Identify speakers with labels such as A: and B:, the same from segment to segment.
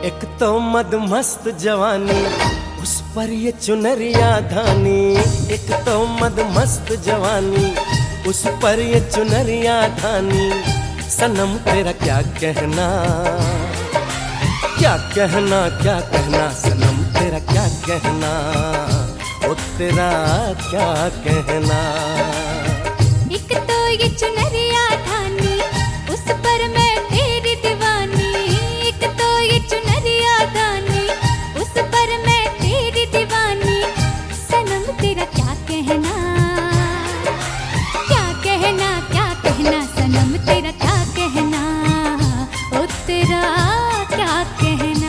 A: एक तो मदमस्त जवानी, उस पर ये चुनरिया धानी। एक तो मदमस्त जवानी, उस पर ये चुनरिया धानी। सनम तेरा क्या कहना, क्या कहना, क्या कहना, सनम तेरा क्या कहना, ओ तेरा क्या कहना।
B: एक तो ये चुनरिया धानी, उस पर मैं तेरी दीवानी। एक तो ये चुनरिया धानी, उस पर मैं तेरी दीवानी। सनम तेरा क्या कहना, क्या कहना, क्या कहना, सनम तेरा क्या कहना, ओ तेरा क्या कहना।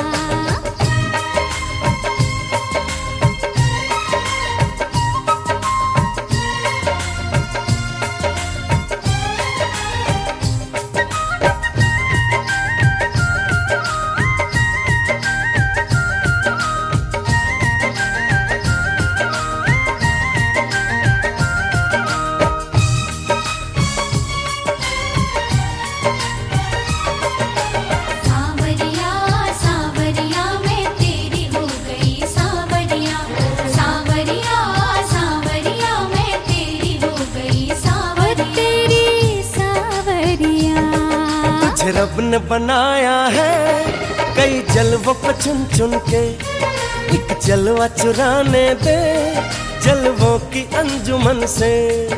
A: रब ने बनाया है कई जलवों को चुन चुन के, एक जलवा चुराने दे जलवों की अंजुमन से।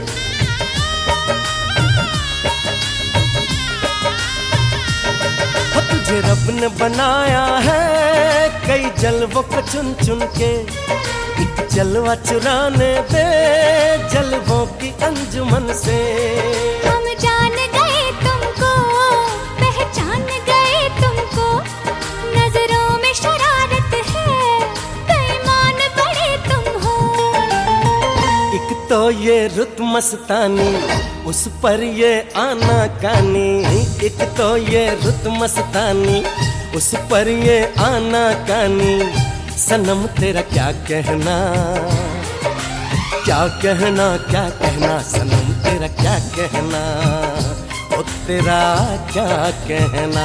A: तुझे रब ने बनाया है कई जलवों को चुन चुन के, एक जलवा चुराने दे जलवों की अंजुमन से।
B: हम जान गए तुमको, पहचान गए तुमको, नजरों में शरारत है, बेईमान बड़े तुम हो।
A: एक तो ये रुत मस्तानी, उस पर ये आना कानी। एक तो ये रुत मस्तानी, उस पर ये आना कानी। सनम तेरा क्या कहना, क्या कहना, क्या कहना, सनम तेरा क्या कहना, ओ तेरा क्या कहना।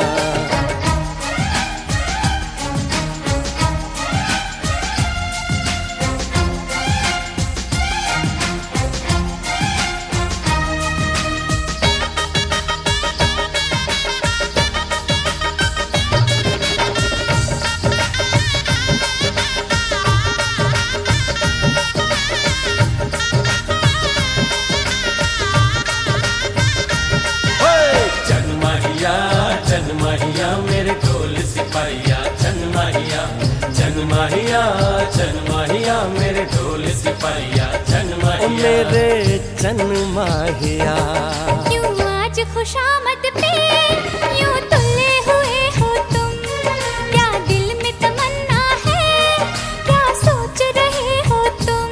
A: चनमाहिया मेरे ढोल सिपाहिया, चनमाहिया, चनमाहिया, चनमाहिया मेरे ढोल सिपाहिया, चनमाहिया, मेरे चनमाहिया।
B: क्यों आज खुशामद पे यूं तुले हुए हो तुम, क्या दिल में तमन्ना है, क्या सोच रहे हो तुम।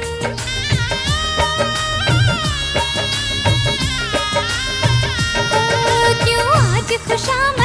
B: क्यों आज खुशामद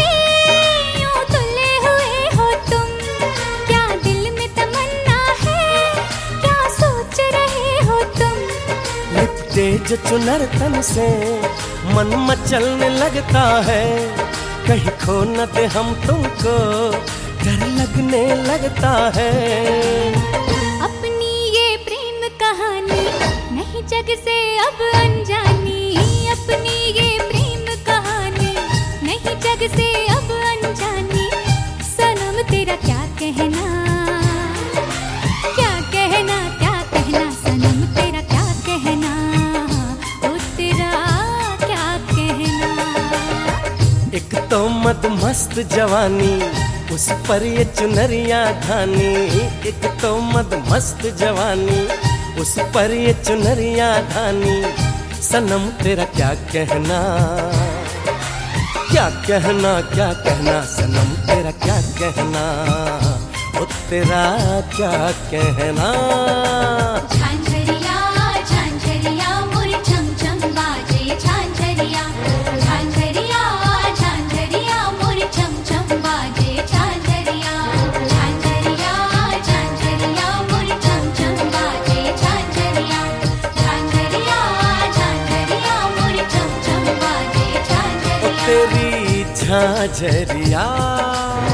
A: जो चुनर तन से मन मचलने लगता है, कहीं खो न दे हम तुमको डर लगने लगता है।
B: अपनी ये प्रेम कहानी नहीं जग से अब अनजानी, अपनी ये प्रेम कहानी नहीं जग से अब अनजानी। सनम तेरा क्या कहना, क्या कहना, क्या कहना, सनम तेरा क्या कहना,
A: एक तो मदमस्त जवानी, उस पर ये चुनरिया धानी। एक तो मदमस्त जवानी, उस पर ये चुनरिया धानी। सनम तेरा क्या कहना, क्या कहना, क्या कहना, सनम तेरा क्या कहना, ओ तेरा क्या कहना।
B: झांझरिया झांझरिया मोरे छम छम बाजे, झांझरिया झांझरिया झांझरिया मोरे छम छम बाजे, झांझरिया झांझरिया झांझरिया मोरे छम छम बाजे, झांझरिया झांझरिया झांझरिया मोरे छम छम बाजे, झांझरिया।
A: तेरी झांझरिया।